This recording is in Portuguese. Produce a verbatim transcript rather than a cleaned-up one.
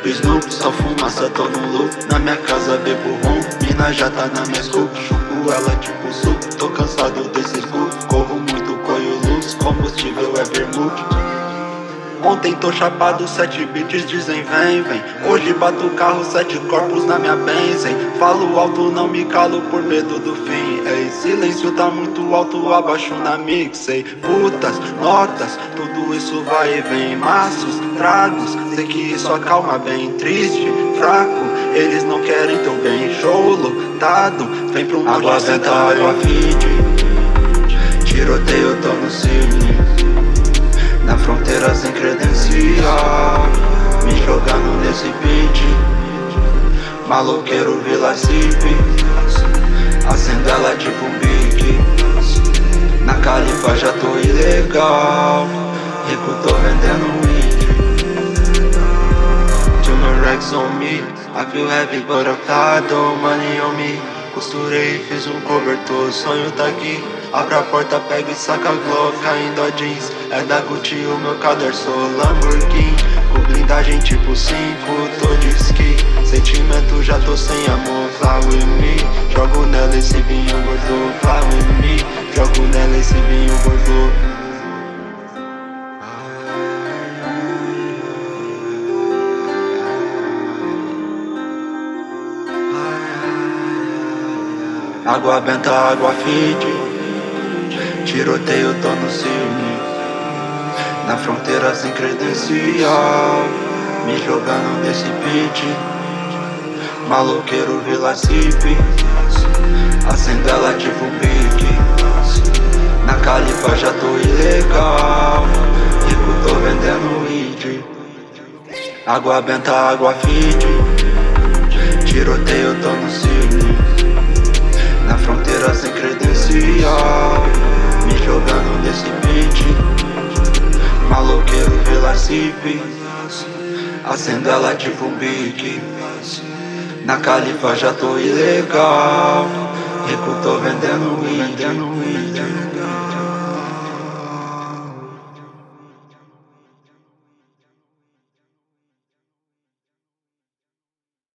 Snoop, só fumaça, tô no loop. Na minha casa bebo rum, mina já tá na minha scoop. Chupo ela tipo suco, tô cansado desse scoop. Corro muito, coio luz, combustível é vermute. Ontem tô chapado, sete beats dizem vem, vem. Hoje bato o carro, sete corpos na minha benzem. Falo alto, não me calo por medo do fim. Ei, silêncio tá muito alto, abaixo na mixei. Putas, notas, tudo isso vai e vem. Maços, tragos, sei que isso acalma bem. Triste, fraco, eles não querem teu bem. Show lotado, vem pro monte água venta, água feed. Tiroteio, tô no cine. Na fronteira sem credencial, me jogando nesse beat. Maloqueiro Vila Cip, acendo ela tipo um bique. Na Califa já tô ilegal, rico tô vendendo weed. Two more racks on me, I feel heavy but I'm tired, oh, money on me. Costurei, fiz um cobertor, sonho tá aqui. Abra a porta, pega e saca a Glock, caindo a jeans. É da Gucci o meu cadarço Lamborghini. Com blindagem tipo cinco, tô de ski. Sentimento, já tô sem amor, fly with me. Jogo nela esse vinho gordo, fly with me. Jogo nela esse vinho gordo. Água benta, água feed. Tiroteio, tô no cine. Na fronteira sem credencial, me jogando nesse beat. Maloqueiro Vila Cip, acendo ela tipo um pique. Na Califa já tô ilegal, rico tô vendendo weed. Água benta, água feed. Tiroteio, tô no cine. Na fronteira sem credencial, me jogando nesse beat. Maloqueiro Vila Cip, acendo ela tipo um bique. Na Califa já tô ilegal, rico tô vendendo weed.